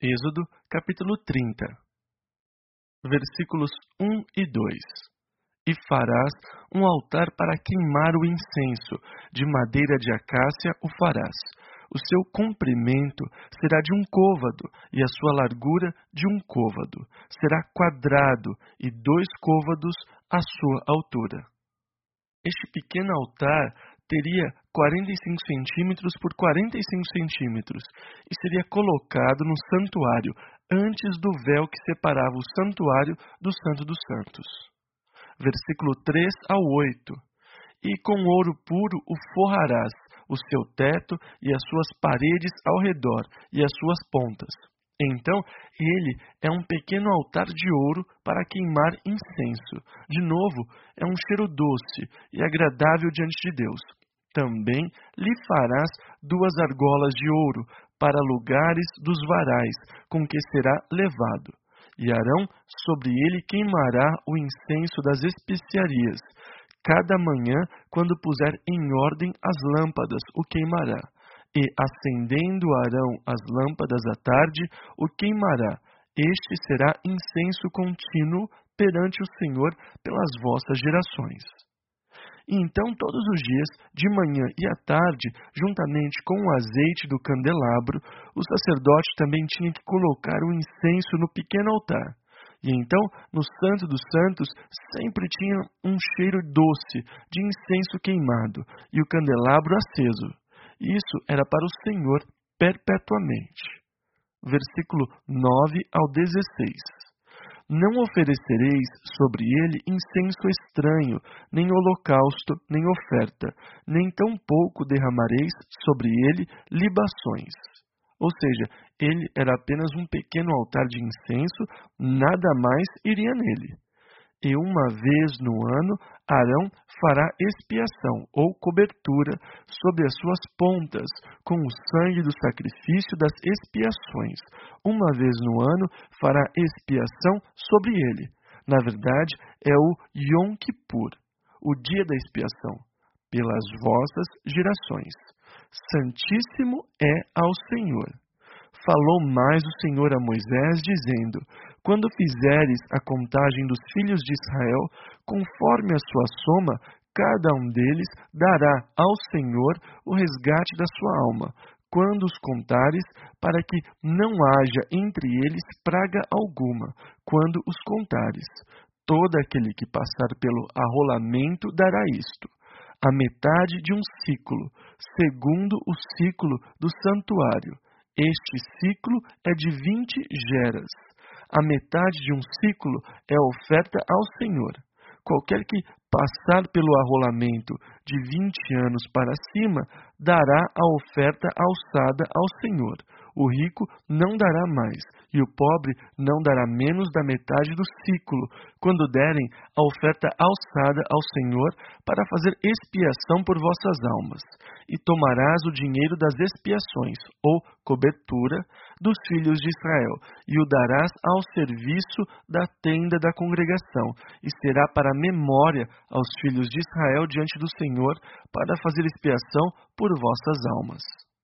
Êxodo, capítulo 30, versículos 1 e 2. E farás um altar para queimar o incenso, de madeira de acácia o farás. O seu comprimento será de 1 côvado, e a sua largura de 1 côvado. Será quadrado, e 2 côvados a sua altura. Este pequeno altar teria 45 centímetros por 45 centímetros e seria colocado no santuário antes do véu que separava o santuário do Santo dos Santos. Versículo 3 ao 8. E com ouro puro o forrarás, o seu teto e as suas paredes ao redor e as suas pontas. Então, ele é um pequeno altar de ouro para queimar incenso. De novo, é um cheiro doce e agradável diante de Deus. Também lhe farás 2 argolas de ouro para lugares dos varais, com que será levado. E Arão sobre ele queimará o incenso das especiarias. Cada manhã, quando puser em ordem as lâmpadas, o queimará. E, acendendo Arão as lâmpadas à tarde, o queimará. Este será incenso contínuo perante o Senhor pelas vossas gerações. E então, todos os dias, de manhã e à tarde, juntamente com o azeite do candelabro, o sacerdote também tinha que colocar o incenso no pequeno altar. E então, no Santo dos Santos, sempre tinha um cheiro doce de incenso queimado e o candelabro aceso. Isso era para o Senhor perpetuamente. Versículo 9 ao 16. Não oferecereis sobre ele incenso estranho, nem holocausto, nem oferta, nem tampouco derramareis sobre ele libações. Ou seja, ele era apenas um pequeno altar de incenso, nada mais iria nele. E uma vez no ano, Arão fará expiação, ou cobertura, sobre as suas pontas, com o sangue do sacrifício das expiações. Uma vez no ano, fará expiação sobre ele. Na verdade, é o Yom Kippur, o dia da expiação, pelas vossas gerações. Santíssimo é ao Senhor. Falou mais o Senhor a Moisés, dizendo: quando fizeres a contagem dos filhos de Israel, conforme a sua soma, cada um deles dará ao Senhor o resgate da sua alma, quando os contares, para que não haja entre eles praga alguma, quando os contares. Todo aquele que passar pelo arrolamento dará isto: a metade de um ciclo, segundo o ciclo do santuário. Este ciclo é de 20 geras. A metade de um ciclo é a oferta ao Senhor. Qualquer que passar pelo arrolamento de 20 anos para cima, dará a oferta alçada ao Senhor. O rico não dará mais, e o pobre não dará menos da metade do ciclo, quando derem a oferta alçada ao Senhor, para fazer expiação por vossas almas. E tomarás o dinheiro das expiações, ou cobertura, dos filhos de Israel, e o darás ao serviço da tenda da congregação, e será para memória aos filhos de Israel diante do Senhor, para fazer expiação por vossas almas.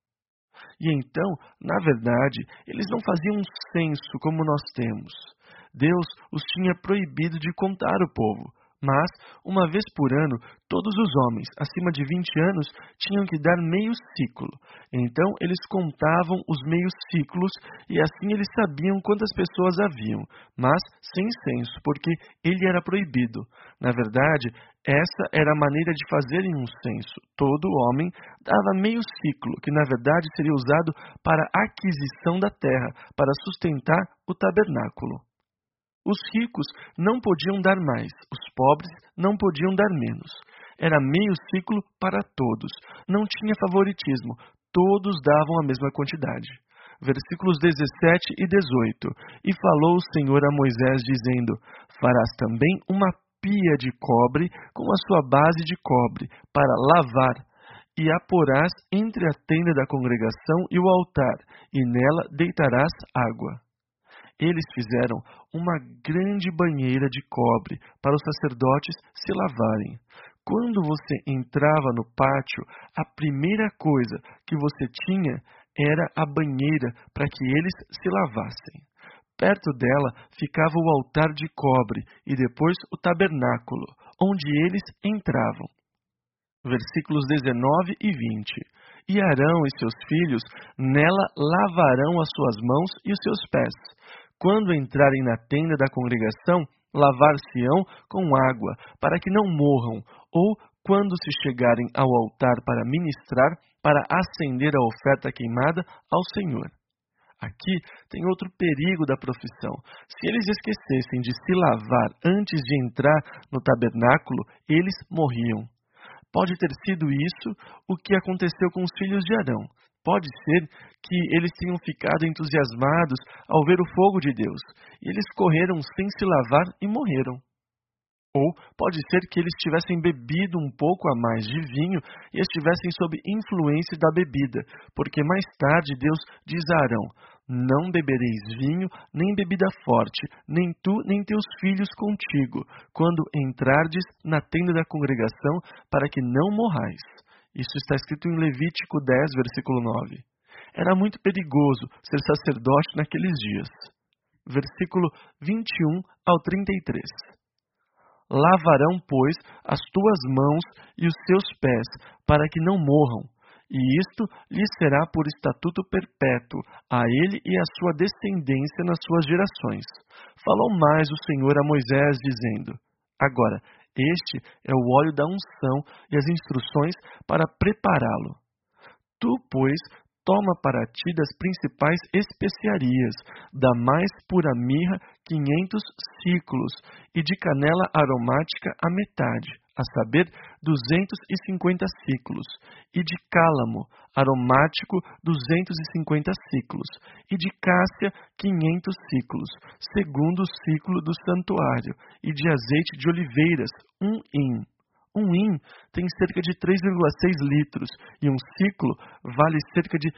E então, na verdade, eles não faziam um censo como nós temos. Deus os tinha proibido de contar o povo, mas, uma vez por ano, todos os homens acima de 20 anos tinham que dar meio ciclo. Então, eles contavam os meios ciclos e assim eles sabiam quantas pessoas haviam, mas sem censo, porque ele era proibido. Na verdade, essa era a maneira de fazerem um censo. Todo homem dava meio ciclo, que na verdade seria usado para a aquisição da terra, para sustentar o tabernáculo. Os ricos não podiam dar mais, os pobres não podiam dar menos. Era meio ciclo para todos, não tinha favoritismo, todos davam a mesma quantidade. Versículos 17 e 18. E falou o Senhor a Moisés, dizendo: farás também uma pia de cobre com a sua base de cobre, para lavar, e a porás entre a tenda da congregação e o altar, e nela deitarás água. Eles fizeram uma grande banheira de cobre para os sacerdotes se lavarem. Quando você entrava no pátio, a primeira coisa que você tinha era a banheira para que eles se lavassem. Perto dela ficava o altar de cobre e depois o tabernáculo, onde eles entravam. Versículos 19 e 20. E Arão e seus filhos nela lavarão as suas mãos e os seus pés. Quando entrarem na tenda da congregação, lavar-se-ão com água, para que não morram, ou quando se chegarem ao altar para ministrar, para acender a oferta queimada ao Senhor. Aqui tem outro perigo da profissão. Se eles esquecessem de se lavar antes de entrar no tabernáculo, eles morriam. Pode ter sido isso o que aconteceu com os filhos de Arão. Pode ser que eles tenham ficado entusiasmados ao ver o fogo de Deus, e eles correram sem se lavar e morreram. Ou pode ser que eles tivessem bebido um pouco a mais de vinho e estivessem sob influência da bebida, porque mais tarde Deus diz a Arão: não bebereis vinho, nem bebida forte, nem tu, nem teus filhos contigo, quando entrardes na tenda da congregação, para que não morrais. Isso está escrito em Levítico 10, versículo 9. Era muito perigoso ser sacerdote naqueles dias. Versículo 21 ao 33. Lavarão, pois, as tuas mãos e os seus pés, para que não morram, e isto lhes será por estatuto perpétuo, a ele e à sua descendência nas suas gerações. Falou mais o Senhor a Moisés, dizendo: agora, este é o óleo da unção e as instruções para prepará-lo. Tu, pois, toma para ti das principais especiarias, da mais pura mirra 500 siclos, e de canela aromática a metade, a saber, 250 siclos, e de cálamo aromático 250 siclos, e de cássia 500 siclos, segundo o ciclo do santuário, e de azeite de oliveiras, 1 hin. Um hin tem cerca de 3,6 litros e um ciclo vale cerca de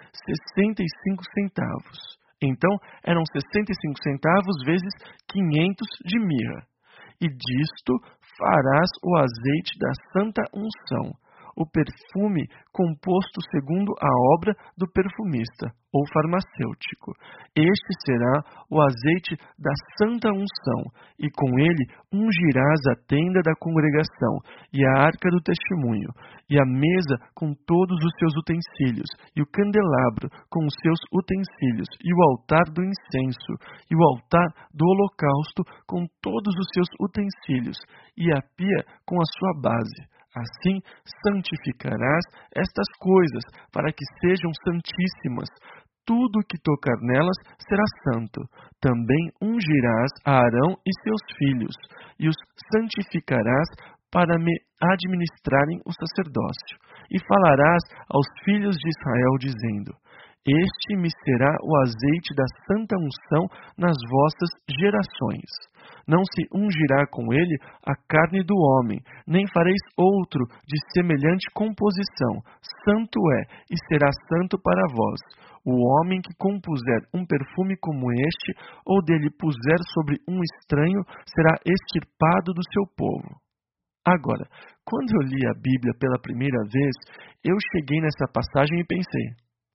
65 centavos. Então, eram 65 centavos vezes 500 de mirra. E disto farás o azeite da santa unção, o perfume composto segundo a obra do perfumista ou farmacêutico. Este será o azeite da santa unção, e com ele ungirás a tenda da congregação, e a arca do testemunho, e a mesa com todos os seus utensílios, e o candelabro com os seus utensílios, e o altar do incenso, e o altar do holocausto com todos os seus utensílios, e a pia com a sua base. Assim santificarás estas coisas, para que sejam santíssimas. Tudo que tocar nelas será santo. Também ungirás a Arão e seus filhos, e os santificarás para me administrarem o sacerdócio. E falarás aos filhos de Israel, dizendo: este me será o azeite da santa unção nas vossas gerações. Não se ungirá com ele a carne do homem, nem fareis outro de semelhante composição. Santo é, e será santo para vós. O homem que compuser um perfume como este, ou dele puser sobre um estranho, será extirpado do seu povo. Agora, quando eu li a Bíblia pela primeira vez, eu cheguei nessa passagem e pensei: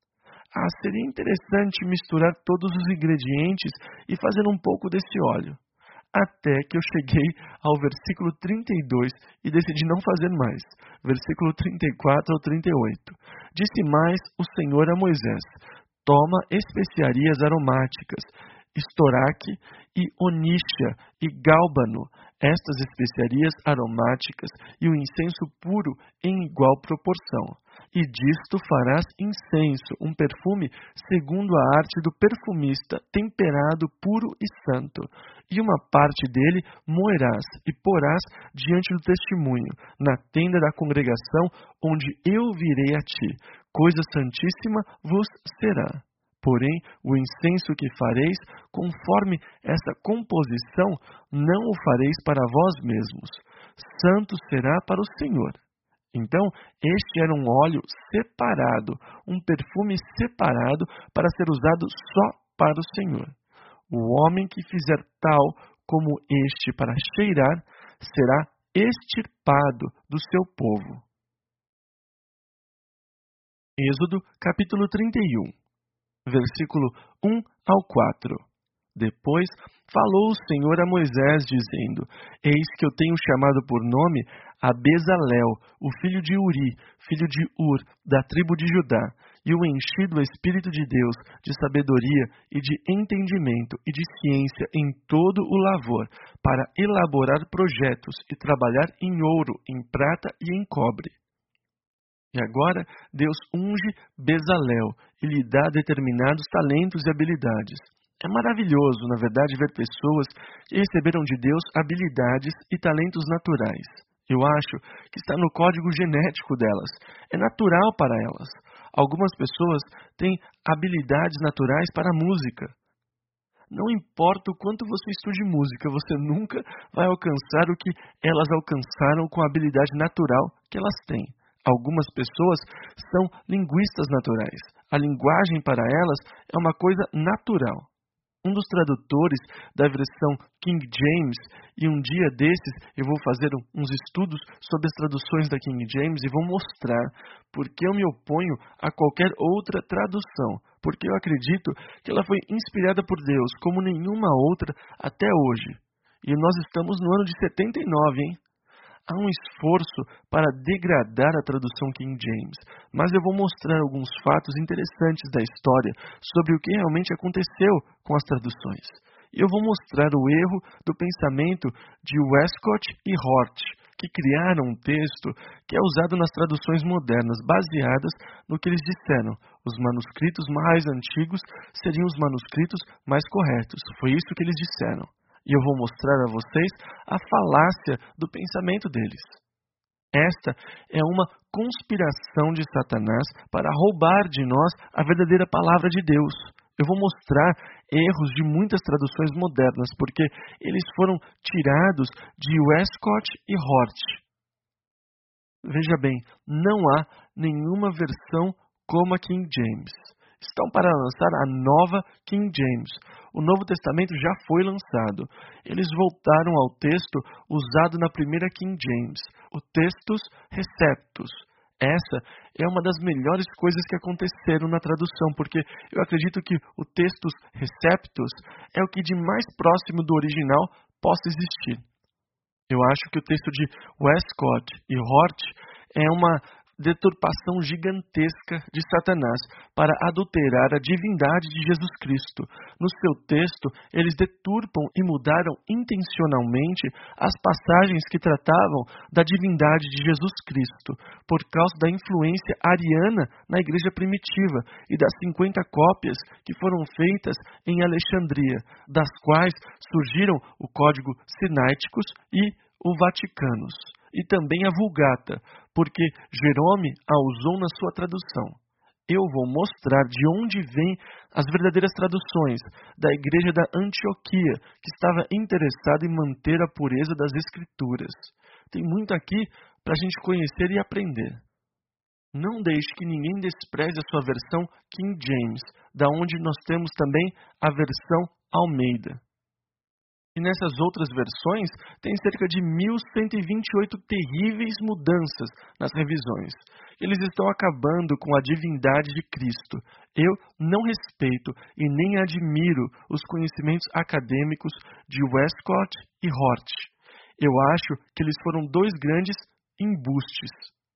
seria interessante misturar todos os ingredientes e fazer um pouco desse óleo. Até que eu cheguei ao versículo 32 e decidi não fazer mais. Versículo 34 ao 38. Disse mais o Senhor a Moisés: toma especiarias aromáticas, estoraque e oníxia e gálbano, estas especiarias aromáticas e o incenso puro em igual proporção. E disto farás incenso, um perfume segundo a arte do perfumista, temperado, puro e santo. E uma parte dele moerás e porás diante do testemunho, na tenda da congregação, onde eu virei a ti. Coisa santíssima vos será. Porém, o incenso que fareis, conforme essa composição, não o fareis para vós mesmos. Santo será para o Senhor. Então, este era um óleo separado, um perfume separado para ser usado só para o Senhor. O homem que fizer tal como este para cheirar, será extirpado do seu povo. Êxodo, capítulo 31. Versículo 1 ao 4. Depois falou o Senhor a Moisés, dizendo: Eis que eu tenho chamado por nome a Bezalel, o filho de Uri, filho de Ur, da tribo de Judá, e o enchi do Espírito de Deus, de sabedoria e de entendimento e de ciência em todo o lavor, para elaborar projetos e trabalhar em ouro, em prata e em cobre. E agora Deus unge Bezalel e lhe dá determinados talentos e habilidades. É maravilhoso, na verdade, ver pessoas que receberam de Deus habilidades e talentos naturais. Eu acho que está no código genético delas. É natural para elas. Algumas pessoas têm habilidades naturais para a música. Não importa o quanto você estude música, você nunca vai alcançar o que elas alcançaram com a habilidade natural que elas têm. Algumas pessoas são linguistas naturais. A linguagem para elas é uma coisa natural. Um dos tradutores da versão King James, e um dia desses eu vou fazer uns estudos sobre as traduções da King James e vou mostrar por que eu me oponho a qualquer outra tradução, porque eu acredito que ela foi inspirada por Deus como nenhuma outra até hoje. E nós estamos no ano de 79, hein? Há um esforço para degradar a tradução King James, mas eu vou mostrar alguns fatos interessantes da história sobre o que realmente aconteceu com as traduções. E eu vou mostrar o erro do pensamento de Westcott e Hort, que criaram um texto que é usado nas traduções modernas, baseadas no que eles disseram. Os manuscritos mais antigos seriam os manuscritos mais corretos. Foi isso que eles disseram. E eu vou mostrar a vocês a falácia do pensamento deles. Esta é uma conspiração de Satanás para roubar de nós a verdadeira palavra de Deus. Eu vou mostrar erros de muitas traduções modernas, porque eles foram tirados de Westcott e Hort. Veja bem, não há nenhuma versão como a King James. Estão para lançar a nova King James. O Novo Testamento já foi lançado. Eles voltaram ao texto usado na primeira King James, o Textus Receptus. Essa é uma das melhores coisas que aconteceram na tradução, porque eu acredito que o Textus Receptus é o que de mais próximo do original possa existir. Eu acho que o texto de Westcott e Hort é uma deturpação gigantesca de Satanás para adulterar a divindade de Jesus Cristo. No seu texto, eles deturpam e mudaram intencionalmente as passagens que tratavam da divindade de Jesus Cristo, por causa da influência ariana na igreja primitiva e das 50 cópias que foram feitas em Alexandria, das quais surgiram o Código Sinaiticus e o Vaticanus, e também a Vulgata, porque Jerome a usou na sua tradução. Eu vou mostrar de onde vêm as verdadeiras traduções da igreja da Antioquia, que estava interessada em manter a pureza das Escrituras. Tem muito aqui para a gente conhecer e aprender. Não deixe que ninguém despreze a sua versão King James, da onde nós temos também a versão Almeida. E nessas outras versões, tem cerca de 1.128 terríveis mudanças nas revisões. Eles estão acabando com a divindade de Cristo. Eu não respeito e nem admiro os conhecimentos acadêmicos de Westcott e Hort. Eu acho que eles foram dois grandes embustes.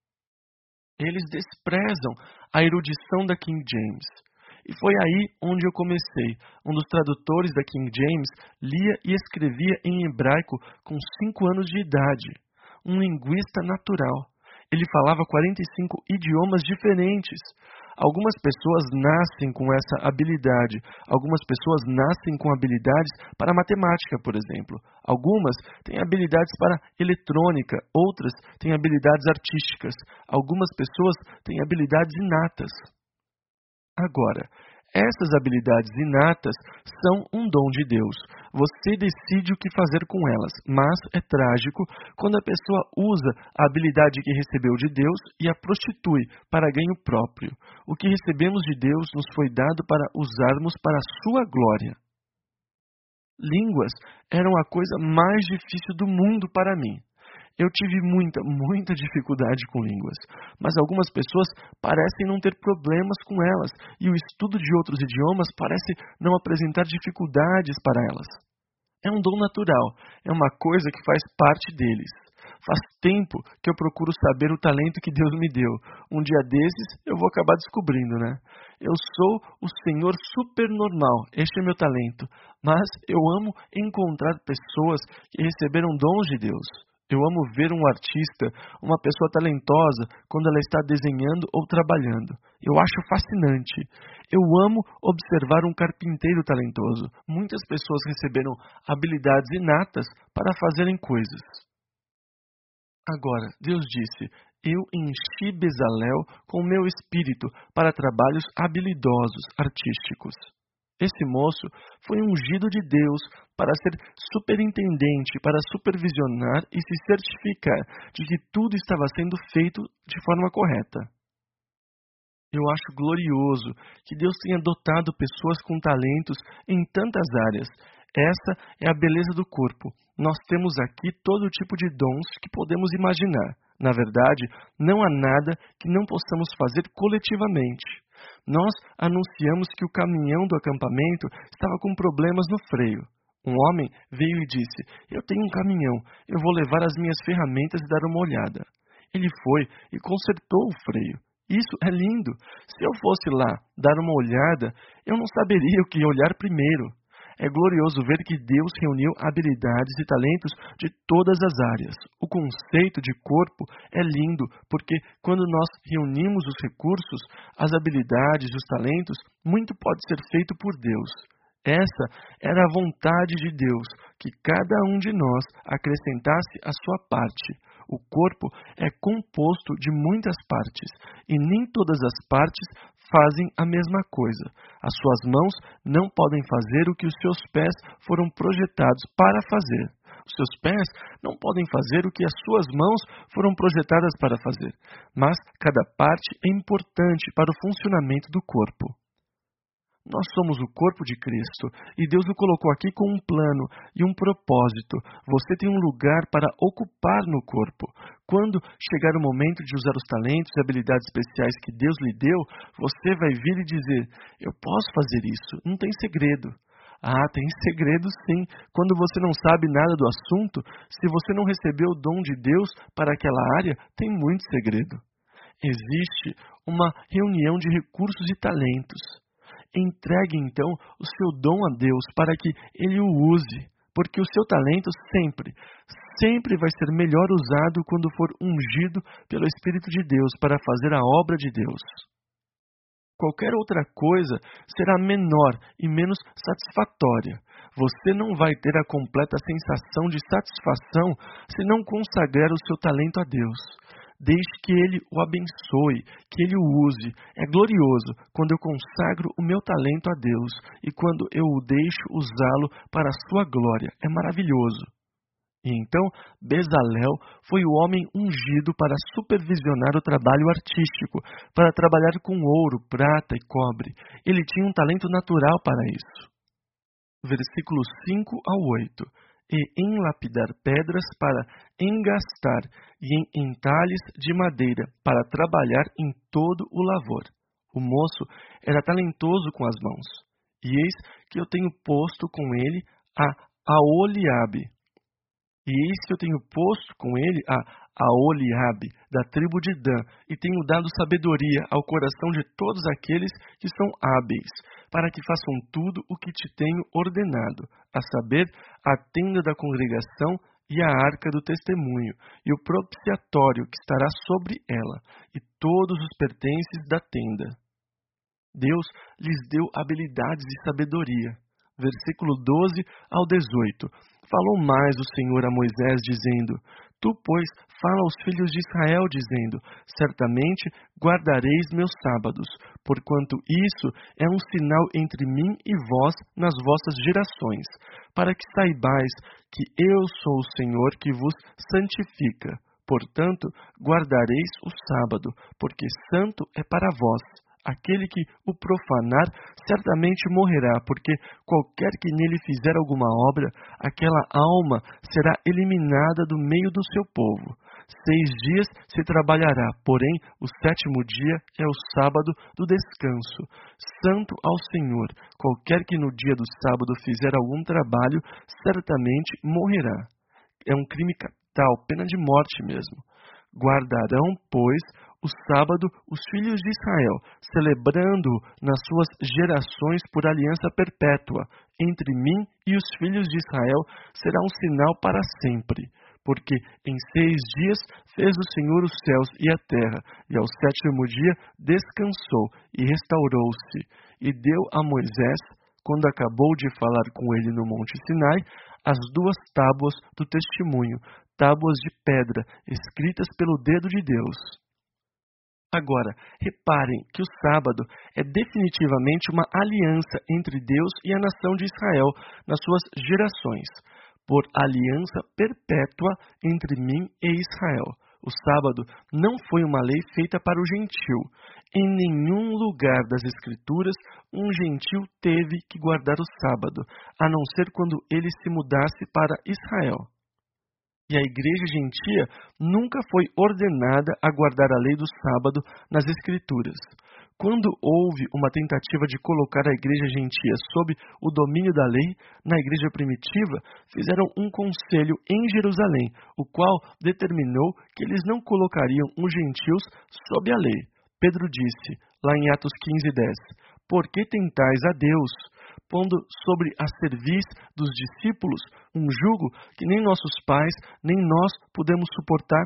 Eles desprezam a erudição da King James. E foi aí onde eu comecei. Um dos tradutores da King James lia e escrevia em hebraico com 5 anos de idade. Um linguista natural. Ele falava 45 idiomas diferentes. Algumas pessoas nascem com essa habilidade. Algumas pessoas nascem com habilidades para matemática, por exemplo. Algumas têm habilidades para eletrônica. Outras têm habilidades artísticas. Algumas pessoas têm habilidades inatas. Agora, essas habilidades inatas são um dom de Deus. Você decide o que fazer com elas, mas é trágico quando a pessoa usa a habilidade que recebeu de Deus e a prostitui para ganho próprio. O que recebemos de Deus nos foi dado para usarmos para a sua glória. Línguas eram a coisa mais difícil do mundo para mim. Eu tive muita dificuldade com línguas, mas algumas pessoas parecem não ter problemas com elas, e o estudo de outros idiomas parece não apresentar dificuldades para elas. É um dom natural, é uma coisa que faz parte deles. Faz tempo que eu procuro saber o talento que Deus me deu. Um dia desses eu vou acabar descobrindo, né? Eu sou o senhor supernormal, este é meu talento. Mas eu amo encontrar pessoas que receberam dons de Deus. Eu amo ver um artista, uma pessoa talentosa, quando ela está desenhando ou trabalhando. Eu acho fascinante. Eu amo observar um carpinteiro talentoso. Muitas pessoas receberam habilidades inatas para fazerem coisas. Agora, Deus disse: eu enchi Bezalel com o meu espírito para trabalhos habilidosos, artísticos. Esse moço foi ungido de Deus para ser superintendente, para supervisionar e se certificar de que tudo estava sendo feito de forma correta. Eu acho glorioso que Deus tenha dotado pessoas com talentos em tantas áreas. Essa é a beleza do corpo. Nós temos aqui todo tipo de dons que podemos imaginar. Na verdade, não há nada que não possamos fazer coletivamente. Nós anunciamos que o caminhão do acampamento estava com problemas no freio. Um homem veio e disse: eu tenho um caminhão, eu vou levar as minhas ferramentas e dar uma olhada. Ele foi e consertou o freio. Isso é lindo. Se eu fosse lá dar uma olhada, eu não saberia o que olhar primeiro. É glorioso ver que Deus reuniu habilidades e talentos de todas as áreas. O conceito de corpo é lindo, porque quando nós reunimos os recursos, as habilidades e os talentos, muito pode ser feito por Deus. Essa era a vontade de Deus, que cada um de nós acrescentasse a sua parte. O corpo é composto de muitas partes, e nem todas as partes fazem a mesma coisa. As suas mãos não podem fazer o que os seus pés foram projetados para fazer. Os seus pés não podem fazer o que as suas mãos foram projetadas para fazer. Mas cada parte é importante para o funcionamento do corpo. Nós somos o corpo de Cristo e Deus o colocou aqui com um plano e um propósito. Você tem um lugar para ocupar no corpo. Quando chegar o momento de usar os talentos e habilidades especiais que Deus lhe deu, você vai vir e dizer: eu posso fazer isso, não tem segredo. Ah, tem segredo sim. Quando você não sabe nada do assunto, se você não recebeu o dom de Deus para aquela área, tem muito segredo. Existe uma reunião de recursos e talentos. Entregue, então, o seu dom a Deus para que Ele o use, porque o seu talento sempre vai ser melhor usado quando for ungido pelo Espírito de Deus para fazer a obra de Deus. Qualquer outra coisa será menor e menos satisfatória. Você não vai ter a completa sensação de satisfação se não consagrar o seu talento a Deus. Deixe que Ele o abençoe, que Ele o use. É glorioso quando eu consagro o meu talento a Deus e quando eu o deixo usá-lo para a sua glória. É maravilhoso. E então, Bezalel foi o homem ungido para supervisionar o trabalho artístico, para trabalhar com ouro, prata e cobre. Ele tinha um talento natural para isso. Versículos 5 ao 8. E em lapidar pedras para engastar, e em entalhes de madeira para trabalhar em todo o lavor. O moço era talentoso com as mãos. E eis que eu tenho posto com ele a Aholiabe. E eis que eu tenho posto com ele a Aholiabe, da tribo de Dan, e tenho dado sabedoria ao coração de todos aqueles que são hábeis, para que façam tudo o que te tenho ordenado, a saber, a tenda da congregação e a arca do testemunho, e o propiciatório que estará sobre ela, e todos os pertences da tenda. Deus lhes deu habilidades e sabedoria. Versículo 12 ao 18. Falou mais o Senhor a Moisés, dizendo: Tu, pois, fala aos filhos de Israel, dizendo: Certamente guardareis meus sábados, porquanto isso é um sinal entre mim e vós nas vossas gerações, para que saibais que eu sou o Senhor que vos santifica. Portanto, guardareis o sábado, porque santo é para vós. Aquele que o profanar certamente morrerá, porque qualquer que nele fizer alguma obra, aquela alma será eliminada do meio do seu povo. 6 dias se trabalhará, porém o 7º dia é o sábado do descanso, santo ao Senhor. Qualquer que no dia do sábado fizer algum trabalho, certamente morrerá. É um crime capital, pena de morte mesmo. Guardarão, pois, o sábado os filhos de Israel, celebrando-o nas suas gerações por aliança perpétua. Entre mim e os filhos de Israel será um sinal para sempre. Porque em 6 dias fez o Senhor os céus e a terra, e ao 7º dia descansou e restaurou-se. E deu a Moisés, quando acabou de falar com ele no monte Sinai, as 2 tábuas do testemunho, tábuas de pedra, escritas pelo dedo de Deus. Agora, reparem que o sábado é definitivamente uma aliança entre Deus e a nação de Israel nas suas gerações, por aliança perpétua entre mim e Israel. O sábado não foi uma lei feita para o gentil. Em nenhum lugar das Escrituras um gentil teve que guardar o sábado, a não ser quando ele se mudasse para Israel. E a igreja gentia nunca foi ordenada a guardar a lei do sábado nas Escrituras. Quando houve uma tentativa de colocar a igreja gentia sob o domínio da lei, na igreja primitiva, fizeram um conselho em Jerusalém, o qual determinou que eles não colocariam os gentios sob a lei. Pedro disse, lá em Atos 15:10, "Por que tentais a Deus, pondo sobre a cerviz dos discípulos um jugo que nem nossos pais, nem nós pudemos suportar?"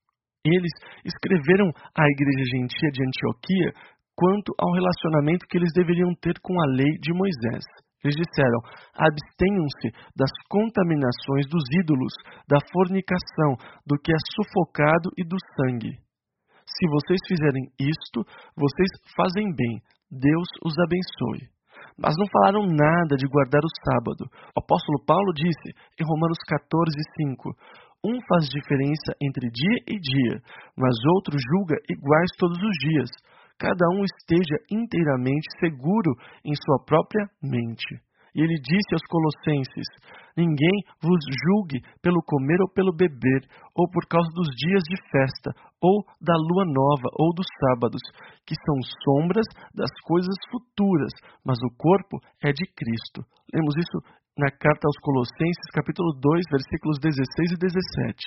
Eles escreveram à igreja gentia de Antioquia quanto ao relacionamento que eles deveriam ter com a lei de Moisés. Eles disseram, abstenham-se das contaminações dos ídolos, da fornicação, do que é sufocado e do sangue. Se vocês fizerem isto, vocês fazem bem. Deus os abençoe. Mas não falaram nada de guardar o sábado. O apóstolo Paulo disse, em Romanos 14:5, "Um faz diferença entre dia e dia, mas outro julga iguais todos os dias. Cada um esteja inteiramente seguro em sua própria mente." E ele disse aos Colossenses, "Ninguém vos julgue pelo comer ou pelo beber, ou por causa dos dias de festa, ou da lua nova, ou dos sábados, que são sombras das coisas futuras, mas o corpo é de Cristo." Lemos isso na carta aos Colossenses, capítulo 2, versículos 16 e 17.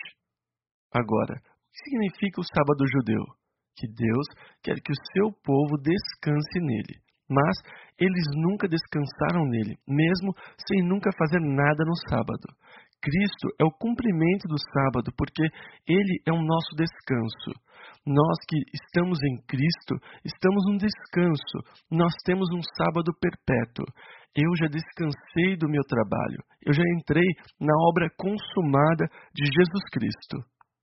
Agora, o que significa o sábado judeu? Que Deus quer que o seu povo descanse nele. Mas eles nunca descansaram nele, mesmo sem nunca fazer nada no sábado. Cristo é o cumprimento do sábado, porque ele é o nosso descanso. Nós que estamos em Cristo, estamos num descanso. Nós temos um sábado perpétuo. Eu já descansei do meu trabalho. Eu já entrei na obra consumada de Jesus Cristo.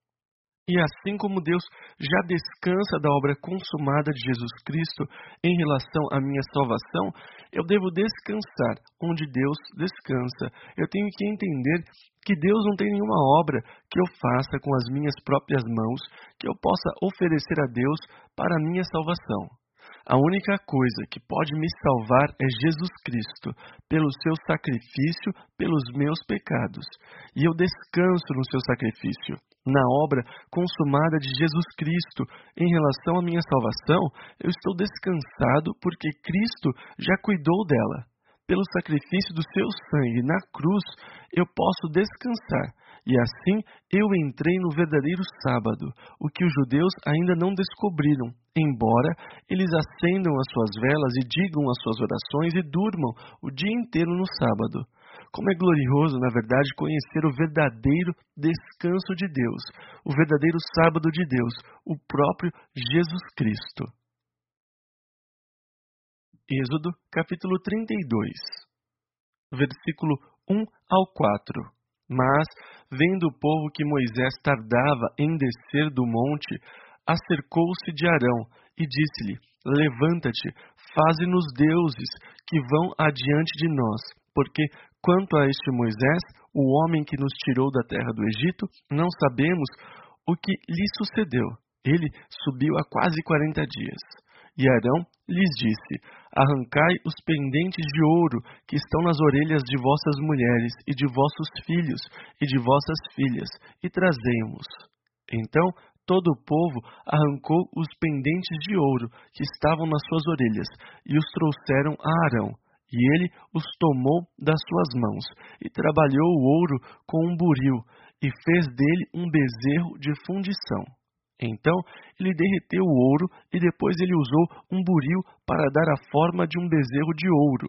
E assim como Deus já descansa da obra consumada de Jesus Cristo em relação à minha salvação, eu devo descansar onde Deus descansa. Eu tenho que entender que Deus não tem nenhuma obra que eu faça com as minhas próprias mãos que eu possa oferecer a Deus para a minha salvação. A única coisa que pode me salvar é Jesus Cristo, pelo seu sacrifício, pelos meus pecados. E eu descanso no seu sacrifício. Na obra consumada de Jesus Cristo em relação à minha salvação, eu estou descansado porque Cristo já cuidou dela. Pelo sacrifício do seu sangue na cruz, eu posso descansar. E assim eu entrei no verdadeiro sábado, o que os judeus ainda não descobriram, embora eles acendam as suas velas e digam as suas orações e durmam o dia inteiro no sábado. Como é glorioso, na verdade, conhecer o verdadeiro descanso de Deus, o verdadeiro sábado de Deus, o próprio Jesus Cristo. Êxodo, capítulo 32, versículo 1 ao 4. Mas, vendo o povo que Moisés tardava em descer do monte, acercou-se de Arão e disse-lhe, levanta-te, faze-nos deuses que vão adiante de nós, porque quanto a este Moisés, o homem que nos tirou da terra do Egito, não sabemos o que lhe sucedeu. Ele subiu há quase 40 dias. E Arão lhes disse: arrancai os pendentes de ouro que estão nas orelhas de vossas mulheres e de vossos filhos e de vossas filhas, e trazei-mos. Então todo o povo arrancou os pendentes de ouro que estavam nas suas orelhas, e os trouxeram a Arão. E ele os tomou das suas mãos, e trabalhou o ouro com um buril, e fez dele um bezerro de fundição. Então ele derreteu o ouro, e depois ele usou um buril para dar a forma de um bezerro de ouro.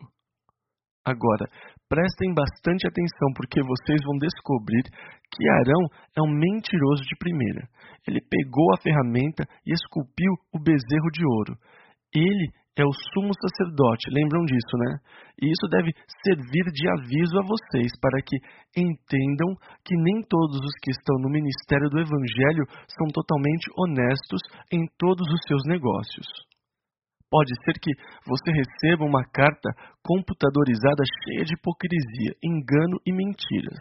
Agora, prestem bastante atenção, porque vocês vão descobrir que Arão é um mentiroso de primeira. Ele pegou a ferramenta e esculpiu o bezerro de ouro. Ele é o sumo sacerdote, lembram disso, né? E isso deve servir de aviso a vocês, para que entendam que nem todos os que estão no ministério do Evangelho são totalmente honestos em todos os seus negócios. Pode ser que você receba uma carta computadorizada cheia de hipocrisia, engano e mentiras.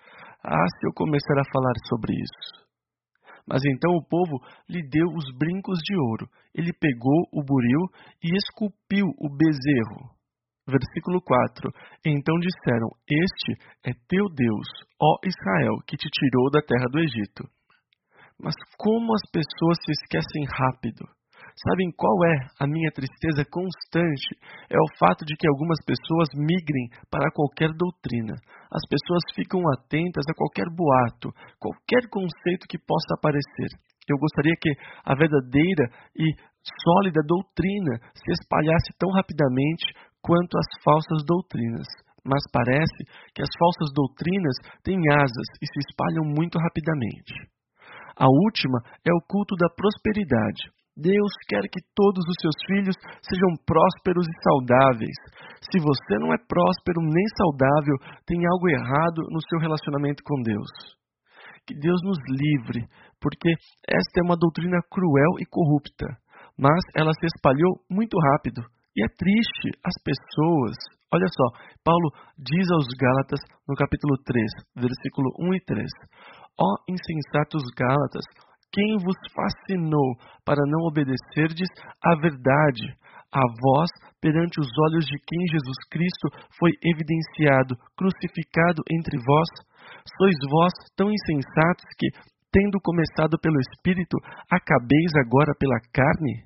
Se eu começar a falar sobre isso. Mas então o povo lhe deu os brincos de ouro. Ele pegou o buril e esculpiu o bezerro. Versículo 4. Então disseram: este é teu Deus, ó Israel, que te tirou da terra do Egito. Mas como as pessoas se esquecem rápido. Sabem qual é a minha tristeza constante? É o fato de que algumas pessoas migrem para qualquer doutrina. As pessoas ficam atentas a qualquer boato, qualquer conceito que possa aparecer. Eu gostaria que a verdadeira e sólida doutrina se espalhasse tão rapidamente quanto as falsas doutrinas. Mas parece que as falsas doutrinas têm asas e se espalham muito rapidamente. A última é o culto da prosperidade. Deus quer que todos os seus filhos sejam prósperos e saudáveis. Se você não é próspero nem saudável, tem algo errado no seu relacionamento com Deus. Que Deus nos livre, porque esta é uma doutrina cruel e corrupta, mas ela se espalhou muito rápido. E é triste as pessoas. Olha só, Paulo diz aos Gálatas, no capítulo 3, versículo 1 e 3. Ó insensatos Gálatas, quem vos fascinou para não obedecerdes à verdade, a vós, perante os olhos de quem Jesus Cristo foi evidenciado, crucificado entre vós? Sois vós tão insensatos que, tendo começado pelo Espírito, acabeis agora pela carne?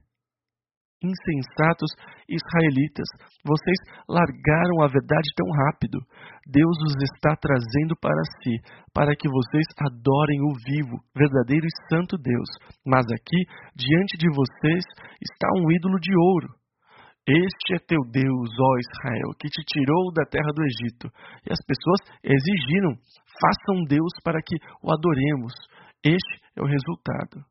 Insensatos israelitas, vocês largaram a verdade tão rápido. Deus os está trazendo para si, para que vocês adorem o vivo, verdadeiro e santo Deus. Mas aqui, diante de vocês, está um ídolo de ouro. Este é teu Deus, ó Israel, que te tirou da terra do Egito. E as pessoas exigiram: façam Deus para que o adoremos. Este é o resultado.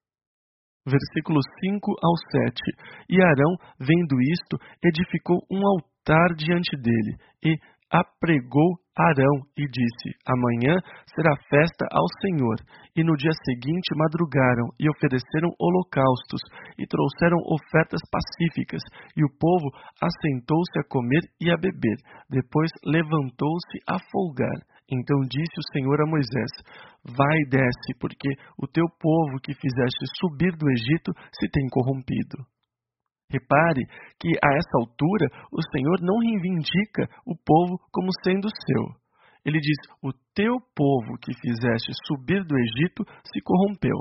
Versículos 5 ao 7. E Arão, vendo isto, edificou um altar diante dele, e apregou Arão, e disse: amanhã será festa ao Senhor. E no dia seguinte madrugaram, e ofereceram holocaustos, e trouxeram ofertas pacíficas, e o povo assentou-se a comer e a beber. Depois levantou-se a folgar. Então disse o Senhor a Moisés: vai e desce, porque o teu povo que fizeste subir do Egito se tem corrompido. Repare que a essa altura o Senhor não reivindica o povo como sendo seu. Ele diz: o teu povo que fizeste subir do Egito se corrompeu.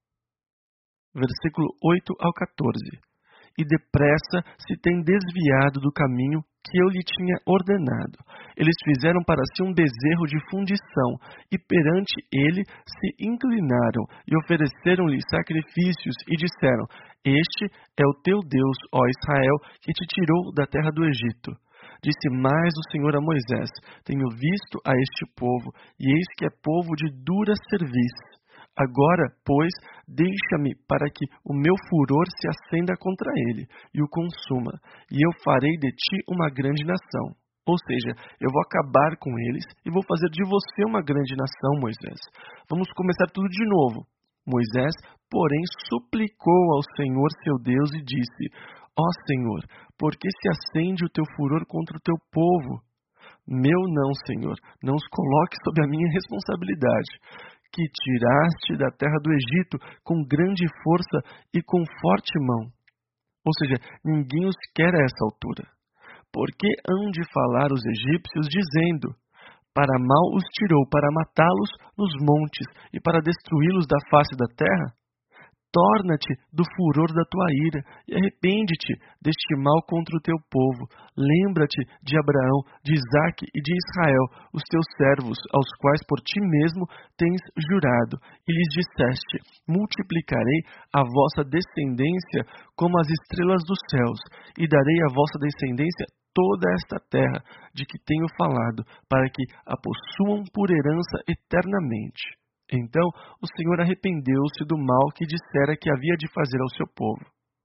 Versículo 8 ao 14. E depressa se tem desviado do caminho que eu lhe tinha ordenado. Eles fizeram para si um bezerro de fundição, e perante ele se inclinaram, e ofereceram-lhe sacrifícios, e disseram: este é o teu Deus, ó Israel, que te tirou da terra do Egito. Disse mais o Senhor a Moisés: tenho visto a este povo, e eis que é povo de dura cerviz. Agora, pois, deixa-me para que o meu furor se acenda contra ele e o consuma, e eu farei de ti uma grande nação. Ou seja, eu vou acabar com eles e vou fazer de você uma grande nação, Moisés. Vamos começar tudo de novo. Moisés, porém, suplicou ao Senhor seu Deus e disse: ó Senhor, por que se acende o teu furor contra o teu povo? Meu não, Senhor, não os coloque sob a minha responsabilidade, que tiraste da terra do Egito com grande força e com forte mão. Ou seja, ninguém os quer a essa altura. Porque hão de falar os egípcios, dizendo: para mal os tirou, para matá-los nos montes e para destruí-los da face da terra? Torna-te do furor da tua ira e arrepende-te deste mal contra o teu povo. Lembra-te de Abraão, de Isaque e de Israel, os teus servos, aos quais por ti mesmo tens jurado, e lhes disseste: multiplicarei a vossa descendência como as estrelas dos céus, e darei à vossa descendência toda esta terra de que tenho falado, para que a possuam por herança eternamente. Então o Senhor arrependeu-se do mal que dissera que havia de fazer ao seu povo.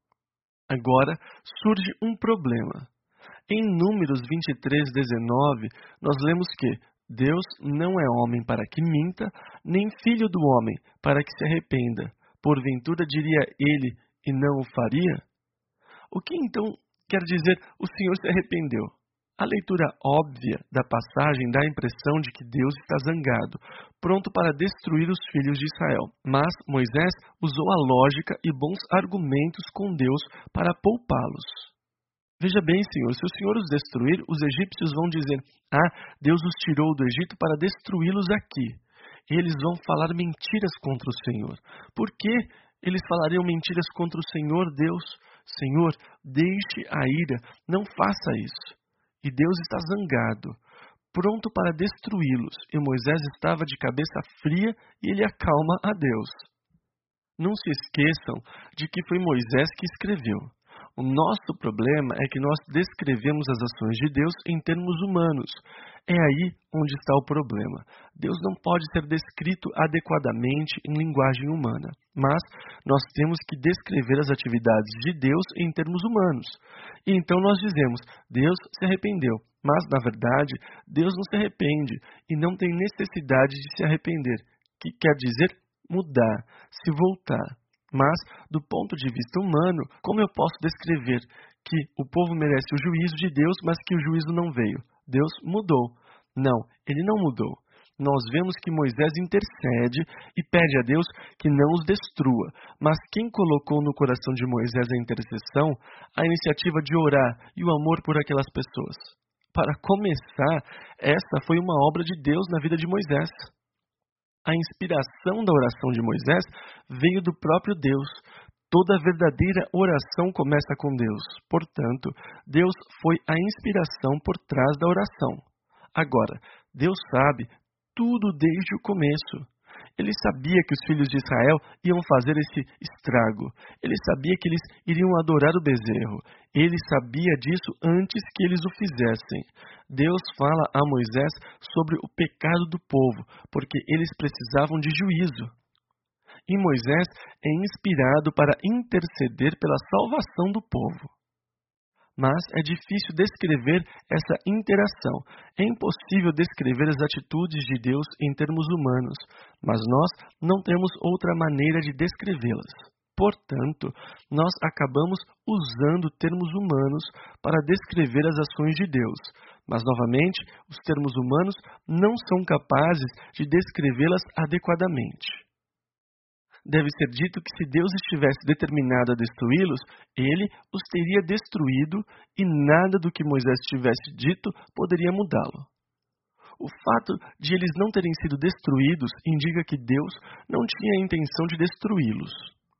Agora surge um problema. Em Números 23:19, nós lemos que Deus não é homem para que minta, nem filho do homem para que se arrependa. Porventura diria ele e não o faria? O que então quer dizer o Senhor se arrependeu? A leitura óbvia da passagem dá a impressão de que Deus está zangado, pronto para destruir os filhos de Israel. Mas Moisés usou a lógica e bons argumentos com Deus para poupá-los. Veja bem, Senhor, se o Senhor os destruir, os egípcios vão dizer: Deus os tirou do Egito para destruí-los aqui. E eles vão falar mentiras contra o Senhor. Por que eles falariam mentiras contra o Senhor, Deus? Senhor, deixe a ira, não faça isso. E Deus está zangado, pronto para destruí-los, e Moisés estava de cabeça fria e ele acalma a Deus. Não se esqueçam de que foi Moisés que escreveu. O nosso problema é que nós descrevemos as ações de Deus em termos humanos. É aí onde está o problema. Deus não pode ser descrito adequadamente em linguagem humana, mas nós temos que descrever as atividades de Deus em termos humanos. E então nós dizemos: Deus se arrependeu, mas na verdade Deus não se arrepende e não tem necessidade de se arrepender, que quer dizer mudar, se voltar. Mas, do ponto de vista humano, como eu posso descrever que o povo merece o juízo de Deus, mas que o juízo não veio? Deus mudou. Não, ele não mudou. Nós vemos que Moisés intercede e pede a Deus que não os destrua. Mas quem colocou no coração de Moisés a intercessão, a iniciativa de orar e o amor por aquelas pessoas? Para começar, essa foi uma obra de Deus na vida de Moisés. A inspiração da oração de Moisés veio do próprio Deus. Toda verdadeira oração começa com Deus. Portanto, Deus foi a inspiração por trás da oração. Agora, Deus sabe tudo desde o começo. Ele sabia que os filhos de Israel iam fazer esse estrago. Ele sabia que eles iriam adorar o bezerro. Ele sabia disso antes que eles o fizessem. Deus fala a Moisés sobre o pecado do povo, porque eles precisavam de juízo. E Moisés é inspirado para interceder pela salvação do povo. Mas é difícil descrever essa interação. É impossível descrever as atitudes de Deus em termos humanos, mas nós não temos outra maneira de descrevê-las. Portanto, nós acabamos usando termos humanos para descrever as ações de Deus. Mas, novamente, os termos humanos não são capazes de descrevê-las adequadamente. Deve ser dito que se Deus estivesse determinado a destruí-los, ele os teria destruído e nada do que Moisés tivesse dito poderia mudá-lo. O fato de eles não terem sido destruídos indica que Deus não tinha a intenção de destruí-los.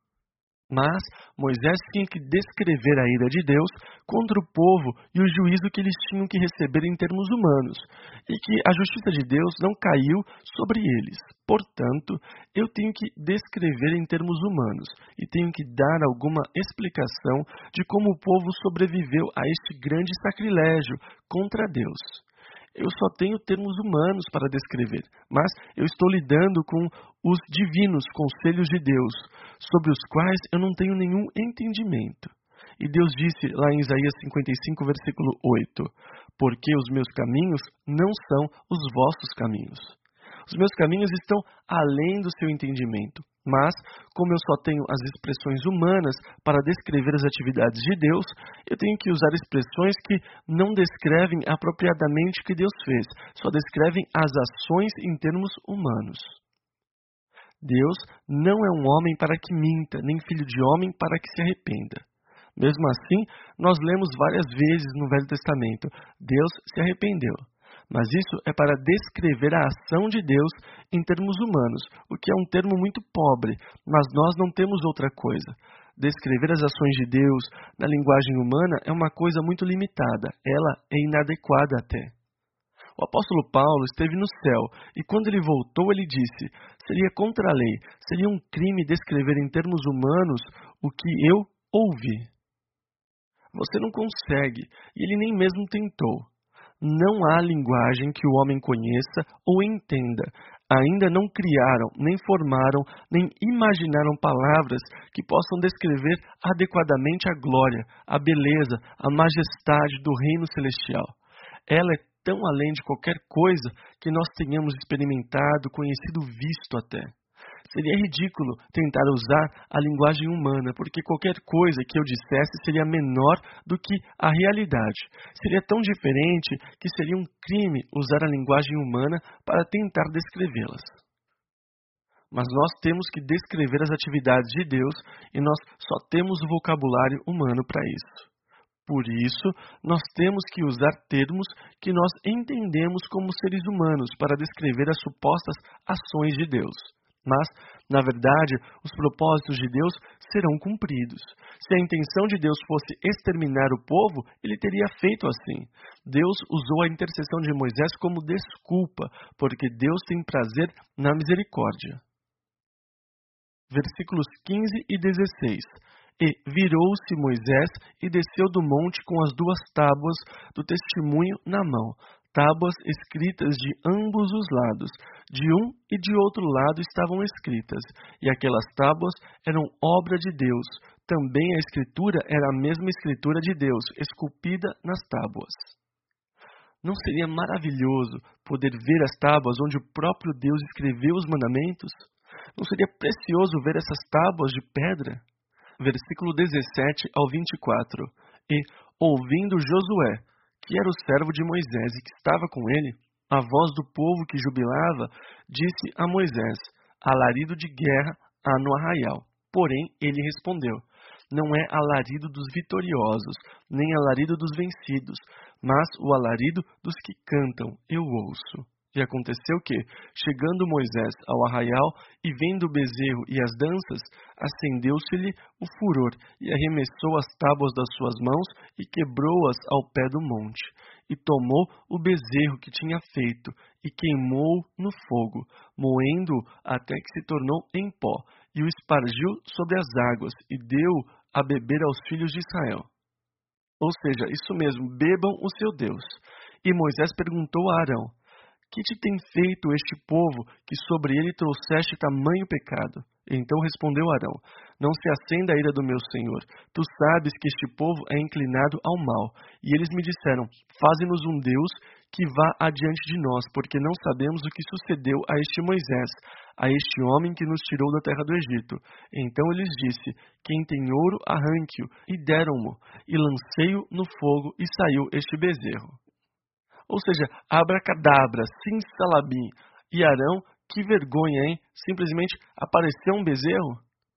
Mas Moisés tinha que descrever a ira de Deus contra o povo e o juízo que eles tinham que receber em termos humanos, e que a justiça de Deus não caiu sobre eles. Portanto, eu tenho que descrever em termos humanos e tenho que dar alguma explicação de como o povo sobreviveu a este grande sacrilégio contra Deus. Eu só tenho termos humanos para descrever, mas eu estou lidando com os divinos conselhos de Deus, sobre os quais eu não tenho nenhum entendimento. E Deus disse lá em Isaías 55, versículo 8, porque os meus caminhos não são os vossos caminhos. Os meus caminhos estão além do seu entendimento. Mas, como eu só tenho as expressões humanas para descrever as atividades de Deus, eu tenho que usar expressões que não descrevem apropriadamente o que Deus fez, só descrevem as ações em termos humanos. Deus não é um homem para que minta, nem filho de homem para que se arrependa. Mesmo assim, nós lemos várias vezes no Velho Testamento: Deus se arrependeu. Mas isso é para descrever a ação de Deus em termos humanos, o que é um termo muito pobre, mas nós não temos outra coisa. Descrever as ações de Deus na linguagem humana é uma coisa muito limitada, ela é inadequada até. O apóstolo Paulo esteve no céu e quando ele voltou ele disse: seria contra a lei, seria um crime descrever em termos humanos o que eu ouvi. Você não consegue, e ele nem mesmo tentou. Não há linguagem que o homem conheça ou entenda. Ainda não criaram, nem formaram, nem imaginaram palavras que possam descrever adequadamente a glória, a beleza, a majestade do reino celestial. Ela é tão além de qualquer coisa que nós tenhamos experimentado, conhecido, visto até. Seria ridículo tentar usar a linguagem humana, porque qualquer coisa que eu dissesse seria menor do que a realidade. Seria tão diferente que seria um crime usar a linguagem humana para tentar descrevê-las. Mas nós temos que descrever as atividades de Deus e nós só temos o vocabulário humano para isso. Por isso, nós temos que usar termos que nós entendemos como seres humanos para descrever as supostas ações de Deus. Mas, na verdade, os propósitos de Deus serão cumpridos. Se a intenção de Deus fosse exterminar o povo, ele teria feito assim. Deus usou a intercessão de Moisés como desculpa, porque Deus tem prazer na misericórdia. Versículos 15 e 16. E virou-se Moisés e desceu do monte com as 2 tábuas do testemunho na mão, tábuas escritas de ambos os lados, de um e de outro lado estavam escritas, e aquelas tábuas eram obra de Deus. Também a escritura era a mesma escritura de Deus, esculpida nas tábuas. Não seria maravilhoso poder ver as tábuas onde o próprio Deus escreveu os mandamentos? Não seria precioso ver essas tábuas de pedra? Versículo 17 ao 24. E, ouvindo Josué, que era o servo de Moisés e que estava com ele, a voz do povo que jubilava, disse a Moisés: alarido de guerra há no arraial. Porém, ele respondeu: não é alarido dos vitoriosos, nem alarido dos vencidos, mas o alarido dos que cantam, eu ouço. E aconteceu que, chegando Moisés ao arraial e vendo o bezerro e as danças, acendeu-se-lhe o furor e arremessou as tábuas das suas mãos e quebrou-as ao pé do monte. E tomou o bezerro que tinha feito e queimou no fogo, moendo-o até que se tornou em pó, e o espargiu sobre as águas e deu-o a beber aos filhos de Israel. Ou seja, isso mesmo, bebam o seu Deus. E Moisés perguntou a Arão: que te tem feito este povo, que sobre ele trouxeste tamanho pecado? Então respondeu Arão: não se acenda a ira do meu senhor. Tu sabes que este povo é inclinado ao mal. E eles me disseram: faze-nos um Deus que vá adiante de nós, porque não sabemos o que sucedeu a este Moisés, a este homem que nos tirou da terra do Egito. Então ele lhes disse: quem tem ouro, arranque-o. E deram-mo, e lancei-o no fogo, e saiu este bezerro. Ou seja, abracadabra, simsalabim. E Arão, que vergonha, hein? Simplesmente apareceu um bezerro?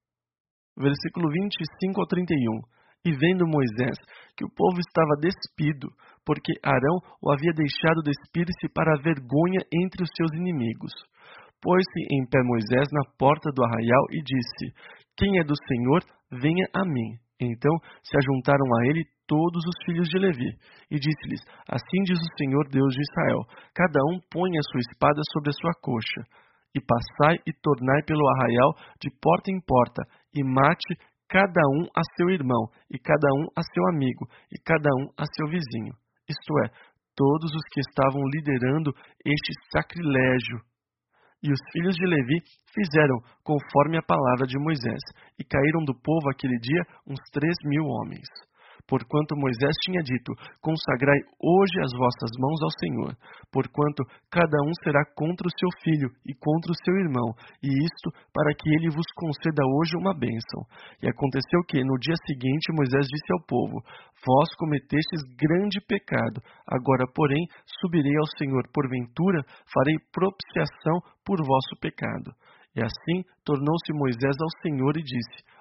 Versículo 25 ao 31. E vendo Moisés que o povo estava despido, porque Arão o havia deixado despir-se para a vergonha entre os seus inimigos. Pôs-se em pé Moisés na porta do arraial e disse: quem é do Senhor, venha a mim. Então se ajuntaram a ele todos os filhos de Levi, e disse-lhes: assim diz o Senhor Deus de Israel, cada um põe a sua espada sobre a sua coxa, e passai e tornai pelo arraial de porta em porta, e mate cada um a seu irmão, e cada um a seu amigo, e cada um a seu vizinho, isto é, todos os que estavam liderando este sacrilégio. E os filhos de Levi fizeram conforme a palavra de Moisés, e caíram do povo aquele dia uns 3.000 homens. Porquanto Moisés tinha dito: consagrai hoje as vossas mãos ao Senhor, porquanto cada um será contra o seu filho e contra o seu irmão, e isto para que ele vos conceda hoje uma bênção. E aconteceu que, no dia seguinte, Moisés disse ao povo: vós cometestes grande pecado, agora, porém, subirei ao Senhor, porventura farei propiciação por vosso pecado. E assim tornou-se Moisés ao Senhor e disse: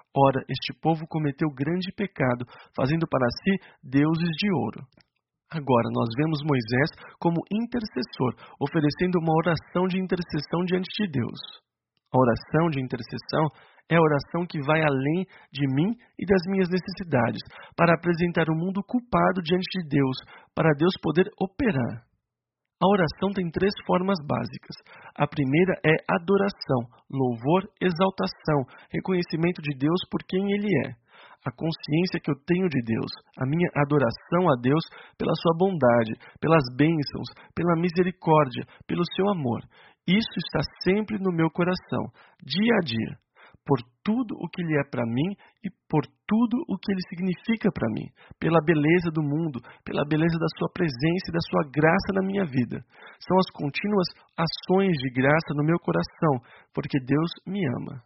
Ora, este povo cometeu grande pecado, fazendo para si deuses de ouro. Agora, nós vemos Moisés como intercessor, oferecendo uma oração de intercessão diante de Deus. A oração de intercessão é a oração que vai além de mim e das minhas necessidades, para apresentar o mundo culpado diante de Deus, para Deus poder operar. A oração tem 3 formas básicas. A primeira é adoração, louvor, exaltação, reconhecimento de Deus por quem Ele é. A consciência que eu tenho de Deus, a minha adoração a Deus pela sua bondade, pelas bênçãos, pela misericórdia, pelo seu amor. Isso está sempre no meu coração, dia a dia, por tudo o que Ele é para mim e por tudo o que Ele significa para mim, pela beleza do mundo, pela beleza da sua presença e da sua graça na minha vida. São as contínuas ações de graça no meu coração, porque Deus me ama.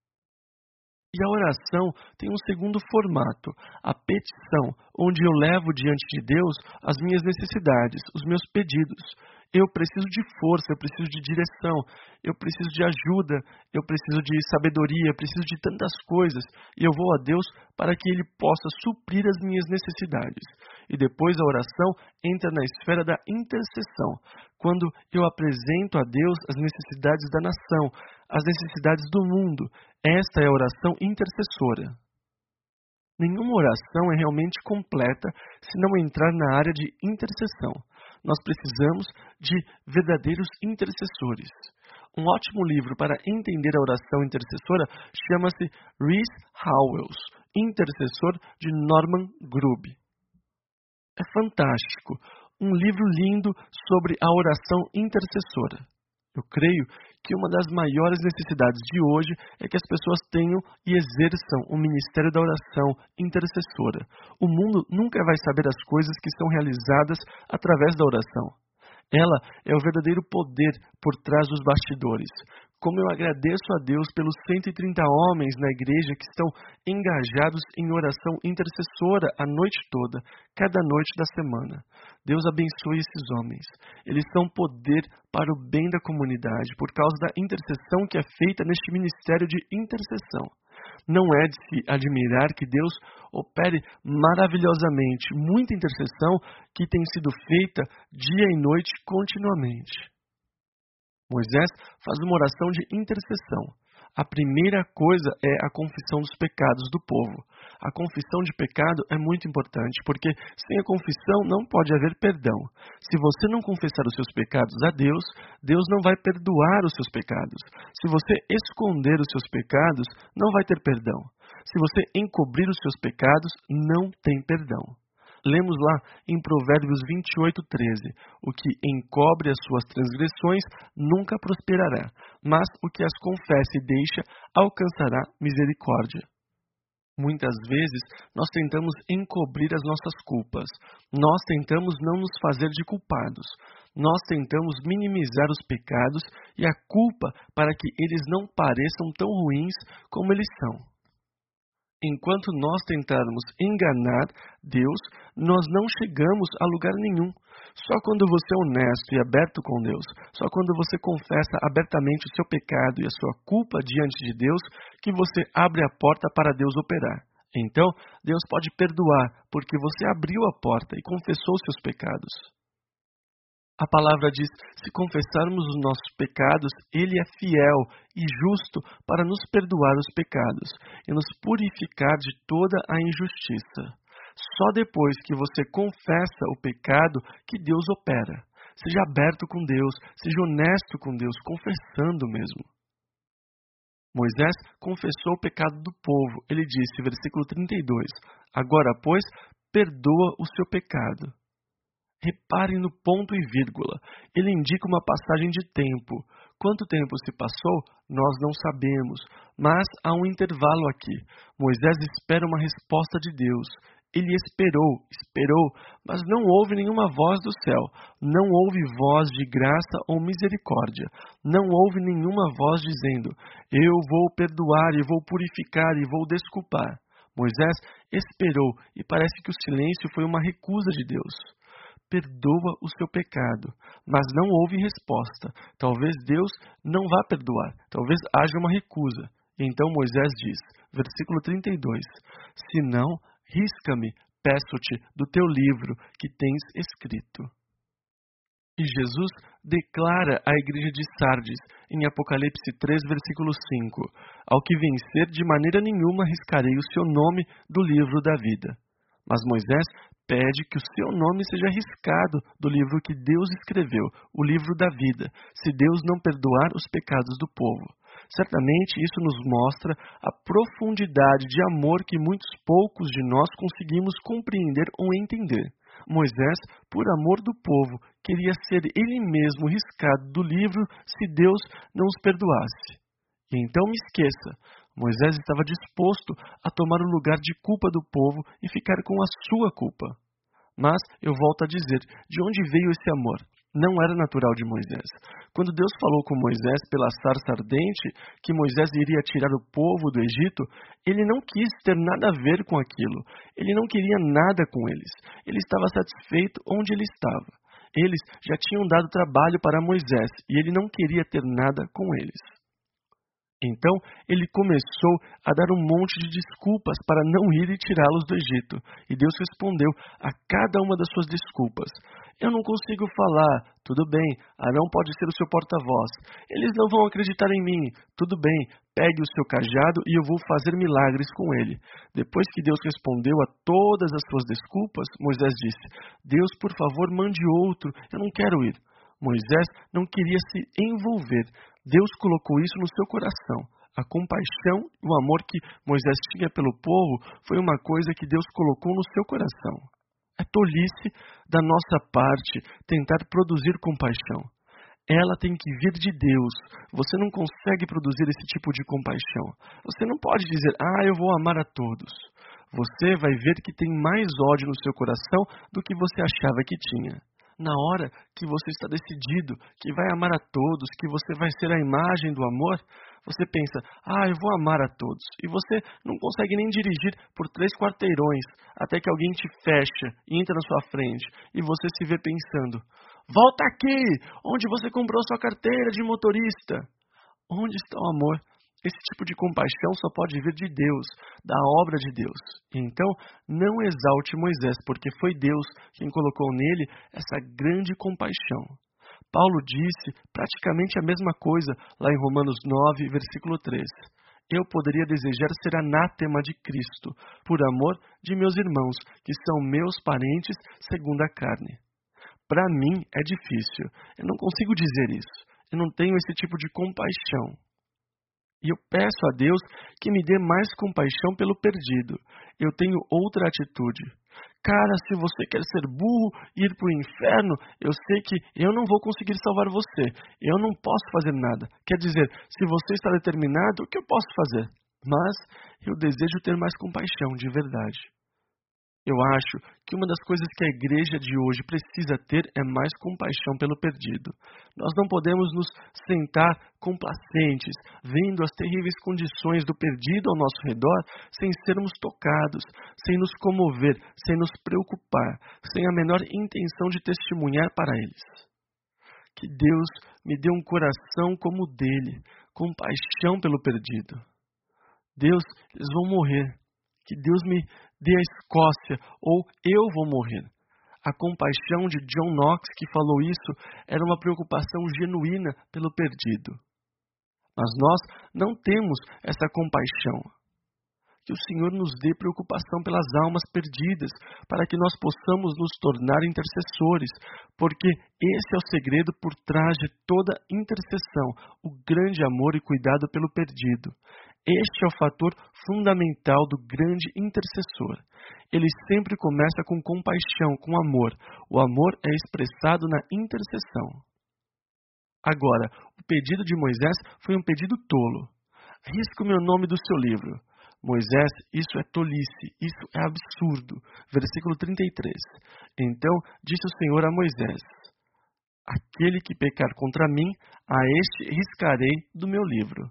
E a oração tem um segundo formato, a petição, onde eu levo diante de Deus as minhas necessidades, os meus pedidos. Eu preciso de força, eu preciso de direção, eu preciso de ajuda, eu preciso de sabedoria, eu preciso de tantas coisas. E eu vou a Deus para que Ele possa suprir as minhas necessidades. E depois a oração entra na esfera da intercessão, quando eu apresento a Deus as necessidades da nação, as necessidades do mundo. Esta é a oração intercessora. Nenhuma oração é realmente completa se não entrar na área de intercessão. Nós precisamos de verdadeiros intercessores. Um ótimo livro para entender a oração intercessora chama-se Rees Howells, Intercessor, de Norman Grubb. É fantástico, um livro lindo sobre a oração intercessora. Eu creio que uma das maiores necessidades de hoje é que as pessoas tenham e exerçam o ministério da oração intercessora. O mundo nunca vai saber as coisas que são realizadas através da oração. Ela é o verdadeiro poder por trás dos bastidores. Como eu agradeço a Deus pelos 130 homens na igreja que estão engajados em oração intercessora a noite toda, cada noite da semana. Deus abençoe esses homens. Eles são poder para o bem da comunidade, por causa da intercessão que é feita neste ministério de intercessão. Não é de se admirar que Deus opere maravilhosamente, muita intercessão que tem sido feita dia e noite continuamente. Moisés faz uma oração de intercessão. A primeira coisa é a confissão dos pecados do povo. A confissão de pecado é muito importante, porque sem a confissão não pode haver perdão. Se você não confessar os seus pecados a Deus, Deus não vai perdoar os seus pecados. Se você esconder os seus pecados, não vai ter perdão. Se você encobrir os seus pecados, não tem perdão. Lemos lá em Provérbios 28:13, o que encobre as suas transgressões nunca prosperará, mas o que as confessa e deixa alcançará misericórdia. Muitas vezes nós tentamos encobrir as nossas culpas, nós tentamos não nos fazer de culpados, nós tentamos minimizar os pecados e a culpa para que eles não pareçam tão ruins como eles são. Enquanto nós tentarmos enganar Deus, nós não chegamos a lugar nenhum. Só quando você é honesto e aberto com Deus, só quando você confessa abertamente o seu pecado e a sua culpa diante de Deus, que você abre a porta para Deus operar. Então, Deus pode perdoar, porque você abriu a porta e confessou os seus pecados. A palavra diz, se confessarmos os nossos pecados, Ele é fiel e justo para nos perdoar os pecados e nos purificar de toda a injustiça. Só depois que você confessa o pecado que Deus opera. Seja aberto com Deus, seja honesto com Deus, confessando mesmo. Moisés confessou o pecado do povo. Ele disse, versículo 32, agora, pois, perdoa o seu pecado. Reparem no ponto e vírgula. Ele indica uma passagem de tempo. Quanto tempo se passou, nós não sabemos, mas há um intervalo aqui. Moisés espera uma resposta de Deus. Ele esperou, mas não houve nenhuma voz do céu. Não houve voz de graça ou misericórdia. Não houve nenhuma voz dizendo, eu vou perdoar e vou purificar e vou desculpar. Moisés esperou e parece que o silêncio foi uma recusa de Deus. Perdoa o seu pecado, mas não houve resposta. Talvez Deus não vá perdoar, talvez haja uma recusa. Então Moisés diz, versículo 32, se não, risca-me, peço-te, do teu livro que tens escrito. E Jesus declara à igreja de Sardes, em Apocalipse 3, versículo 5, ao que vencer, de maneira nenhuma riscarei o seu nome do livro da vida. Mas Moisés pede que o seu nome seja riscado do livro que Deus escreveu, o livro da vida, se Deus não perdoar os pecados do povo. Certamente isso nos mostra a profundidade de amor que muitos poucos de nós conseguimos compreender ou entender. Moisés, por amor do povo, queria ser ele mesmo riscado do livro se Deus não os perdoasse. E então me esqueça, Moisés estava disposto a tomar o lugar de culpa do povo e ficar com a sua culpa. Mas, eu volto a dizer, de onde veio esse amor? Não era natural de Moisés. Quando Deus falou com Moisés pela sarça ardente que Moisés iria tirar o povo do Egito, ele não quis ter nada a ver com aquilo. Ele não queria nada com eles. Ele estava satisfeito onde ele estava. Eles já tinham dado trabalho para Moisés e ele não queria ter nada com eles. Então, ele começou a dar um monte de desculpas para não ir e tirá-los do Egito. E Deus respondeu a cada uma das suas desculpas. Eu não consigo falar. Tudo bem, Arão pode ser o seu porta-voz. Eles não vão acreditar em mim. Tudo bem, pegue o seu cajado e eu vou fazer milagres com ele. Depois que Deus respondeu a todas as suas desculpas, Moisés disse, Deus, por favor, mande outro. Eu não quero ir. Moisés não queria se envolver. Deus colocou isso no seu coração. A compaixão e o amor que Moisés tinha pelo povo foi uma coisa que Deus colocou no seu coração. É tolice da nossa parte tentar produzir compaixão. Ela tem que vir de Deus. Você não consegue produzir esse tipo de compaixão. Você não pode dizer, eu vou amar a todos. Você vai ver que tem mais ódio no seu coração do que você achava que tinha. Na hora que você está decidido que vai amar a todos, que você vai ser a imagem do amor, você pensa, eu vou amar a todos. E você não consegue nem dirigir por 3 quarteirões até que alguém te fecha e entra na sua frente. E você se vê pensando, volta aqui, onde você comprou sua carteira de motorista. Onde está o amor? Esse tipo de compaixão só pode vir de Deus, da obra de Deus. Então, não exalte Moisés, porque foi Deus quem colocou nele essa grande compaixão. Paulo disse praticamente a mesma coisa lá em Romanos 9, versículo 3. Eu poderia desejar ser anátema de Cristo, por amor de meus irmãos, que são meus parentes segundo a carne. Para mim é difícil, eu não consigo dizer isso, eu não tenho esse tipo de compaixão. E eu peço a Deus que me dê mais compaixão pelo perdido. Eu tenho outra atitude. Cara, se você quer ser burro e ir para o inferno, eu sei que eu não vou conseguir salvar você. Eu não posso fazer nada. Quer dizer, se você está determinado, o que eu posso fazer? Mas eu desejo ter mais compaixão, de verdade. Eu acho que uma das coisas que a igreja de hoje precisa ter é mais compaixão pelo perdido. Nós não podemos nos sentar complacentes, vendo as terríveis condições do perdido ao nosso redor, sem sermos tocados, sem nos comover, sem nos preocupar, sem a menor intenção de testemunhar para eles. Que Deus me dê um coração como o dele, compaixão pelo perdido. Deus, eles vão morrer. Que Deus me dê a Escócia, ou eu vou morrer. A compaixão de John Knox, que falou isso, era uma preocupação genuína pelo perdido. Mas nós não temos essa compaixão. Que o Senhor nos dê preocupação pelas almas perdidas, para que nós possamos nos tornar intercessores, porque esse é o segredo por trás de toda intercessão, o grande amor e cuidado pelo perdido. Este é o fator fundamental do grande intercessor. Ele sempre começa com compaixão, com amor. O amor é expressado na intercessão. Agora, o pedido de Moisés foi um pedido tolo. Risca o meu nome do seu livro. Moisés, isso é tolice, isso é absurdo. Versículo 33. Então disse o Senhor a Moisés, aquele que pecar contra mim, a este riscarei do meu livro.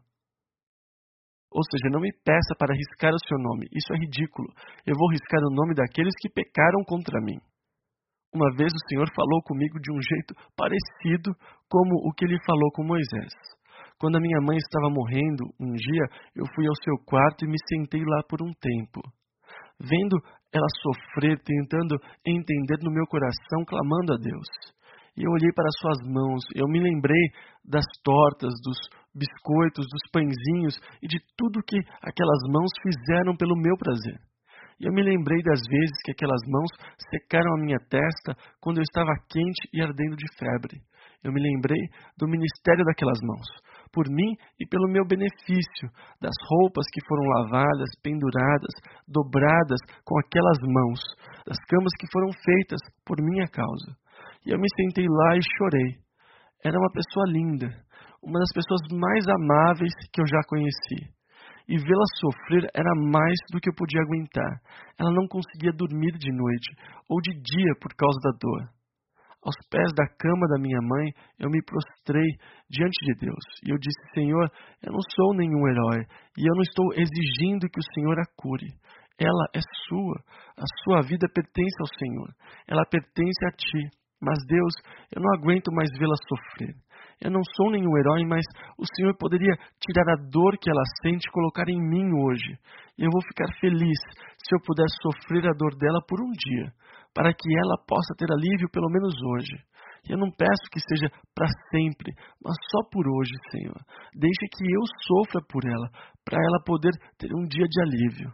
Ou seja, não me peça para riscar o seu nome. Isso é ridículo. Eu vou riscar o nome daqueles que pecaram contra mim. Uma vez o Senhor falou comigo de um jeito parecido como o que ele falou com Moisés. Quando a minha mãe estava morrendo, um dia eu fui ao seu quarto e me sentei lá por um tempo. Vendo ela sofrer, tentando entender no meu coração, clamando a Deus. E eu olhei para suas mãos, eu me lembrei das tortas, dos biscoitos, dos pãezinhos e de tudo que aquelas mãos fizeram pelo meu prazer. E eu me lembrei das vezes que aquelas mãos secaram a minha testa quando eu estava quente e ardendo de febre. Eu me lembrei do ministério daquelas mãos, por mim e pelo meu benefício, das roupas que foram lavadas, penduradas, dobradas com aquelas mãos, das camas que foram feitas por minha causa. E eu me sentei lá e chorei. Era uma pessoa linda, uma das pessoas mais amáveis que eu já conheci. E vê-la sofrer era mais do que eu podia aguentar. Ela não conseguia dormir de noite ou de dia por causa da dor. Aos pés da cama da minha mãe, eu me prostrei diante de Deus. E eu disse, Senhor, eu não sou nenhum herói e eu não estou exigindo que o Senhor a cure. Ela é sua. A sua vida pertence ao Senhor. Ela pertence a ti. Mas Deus, eu não aguento mais vê-la sofrer. Eu não sou nenhum herói, mas o Senhor poderia tirar a dor que ela sente e colocar em mim hoje. E eu vou ficar feliz se eu puder sofrer a dor dela por um dia, para que ela possa ter alívio pelo menos hoje. E eu não peço que seja para sempre, mas só por hoje, Senhor. Deixe que eu sofra por ela, para ela poder ter um dia de alívio.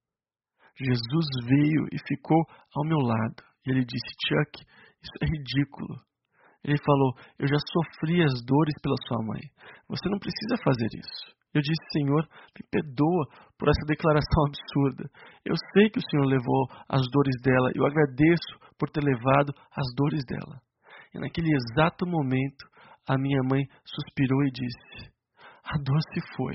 Jesus veio e ficou ao meu lado. E ele disse, Chuck, isso é ridículo. Ele falou, eu já sofri as dores pela sua mãe. Você não precisa fazer isso. Eu disse, Senhor, me perdoa por essa declaração absurda. Eu sei que o Senhor levou as dores dela e eu agradeço por ter levado as dores dela. E naquele exato momento, a minha mãe suspirou e disse, a dor se foi.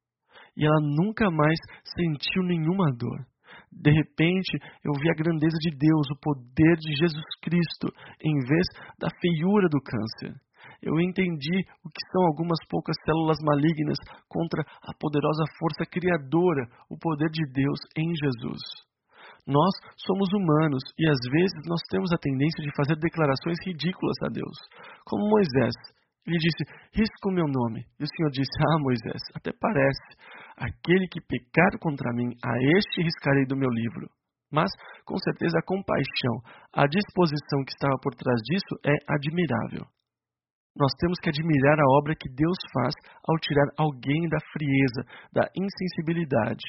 E ela nunca mais sentiu nenhuma dor. De repente, eu vi a grandeza de Deus, o poder de Jesus Cristo, em vez da feiura do câncer. Eu entendi o que são algumas poucas células malignas contra a poderosa força criadora, o poder de Deus em Jesus. Nós somos humanos e às vezes nós temos a tendência de fazer declarações ridículas a Deus, como Moisés. Ele disse, risca o meu nome. E o Senhor disse, Moisés, até parece. Aquele que pecar contra mim, a este riscarei do meu livro. Mas, com certeza, a compaixão, a disposição que estava por trás disso é admirável. Nós temos que admirar a obra que Deus faz ao tirar alguém da frieza, da insensibilidade.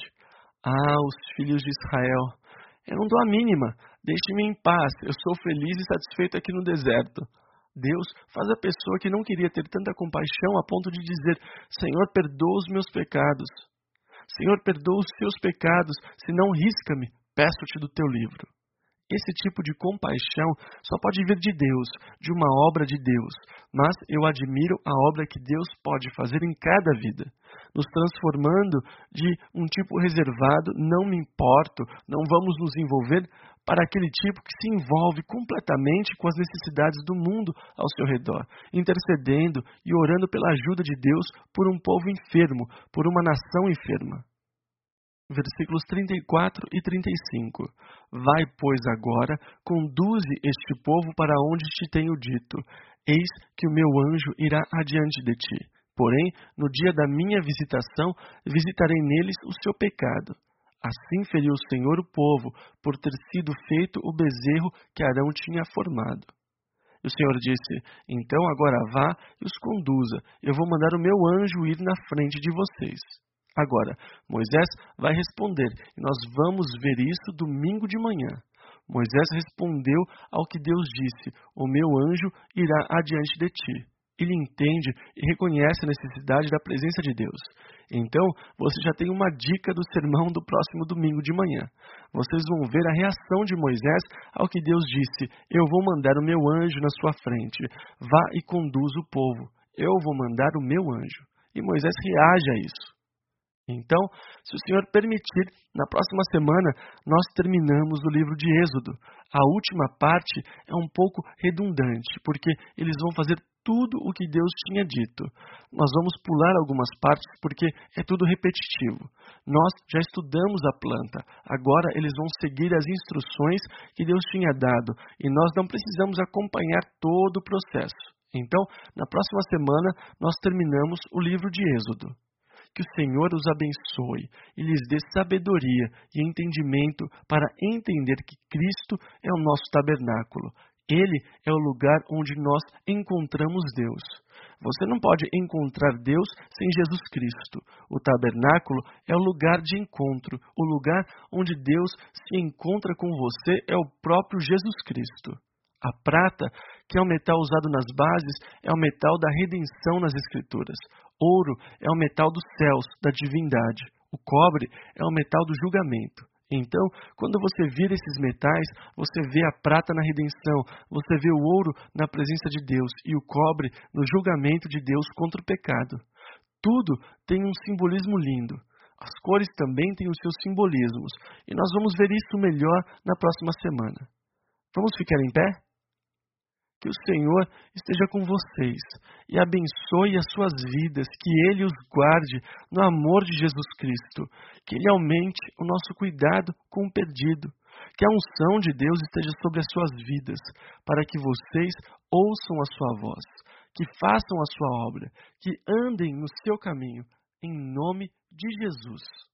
Os filhos de Israel, eu não dou a mínima. Deixe-me em paz, eu sou feliz e satisfeito aqui no deserto. Deus faz a pessoa que não queria ter tanta compaixão a ponto de dizer, Senhor, perdoa os meus pecados. Senhor, perdoa os seus pecados, se não risca-me, peço-te do teu livro. Esse tipo de compaixão só pode vir de Deus, de uma obra de Deus. Mas eu admiro a obra que Deus pode fazer em cada vida. Nos transformando de um tipo reservado, não me importo, não vamos nos envolver, para aquele tipo que se envolve completamente com as necessidades do mundo ao seu redor, intercedendo e orando pela ajuda de Deus por um povo enfermo, por uma nação enferma. Versículos 34 e 35. Vai, pois, agora, conduze este povo para onde te tenho dito. Eis que o meu anjo irá adiante de ti. Porém, no dia da minha visitação, visitarei neles o seu pecado. Assim feriu o Senhor o povo, por ter sido feito o bezerro que Arão tinha formado. E o Senhor disse, então agora vá e os conduza. Eu vou mandar o meu anjo ir na frente de vocês. Agora, Moisés vai responder, e nós vamos ver isso domingo de manhã. Moisés respondeu ao que Deus disse, o meu anjo irá adiante de ti. Ele entende e reconhece a necessidade da presença de Deus. Então, você já tem uma dica do sermão do próximo domingo de manhã. Vocês vão ver a reação de Moisés ao que Deus disse, eu vou mandar o meu anjo na sua frente. Vá e conduza o povo. Eu vou mandar o meu anjo. E Moisés reage a isso. Então, se o Senhor permitir, na próxima semana nós terminamos o livro de Êxodo. A última parte é um pouco redundante, porque eles vão fazer tudo o que Deus tinha dito. Nós vamos pular algumas partes porque é tudo repetitivo. Nós já estudamos a planta, agora eles vão seguir as instruções que Deus tinha dado e nós não precisamos acompanhar todo o processo. Então, na próxima semana, nós terminamos o livro de Êxodo. Que o Senhor os abençoe e lhes dê sabedoria e entendimento para entender que Cristo é o nosso tabernáculo. Ele é o lugar onde nós encontramos Deus. Você não pode encontrar Deus sem Jesus Cristo. O tabernáculo é o lugar de encontro. O lugar onde Deus se encontra com você é o próprio Jesus Cristo. A prata, que é o metal usado nas bases, é o metal da redenção nas Escrituras. Ouro é o metal dos céus, da divindade. O cobre é o metal do julgamento. Então, quando você vira esses metais, você vê a prata na redenção, você vê o ouro na presença de Deus e o cobre no julgamento de Deus contra o pecado. Tudo tem um simbolismo lindo. As cores também têm os seus simbolismos, e nós vamos ver isso melhor na próxima semana. Vamos ficar em pé? Que o Senhor esteja com vocês e abençoe as suas vidas, que Ele os guarde no amor de Jesus Cristo, que Ele aumente o nosso cuidado com o perdido, que a unção de Deus esteja sobre as suas vidas, para que vocês ouçam a sua voz, que façam a sua obra, que andem no seu caminho, em nome de Jesus.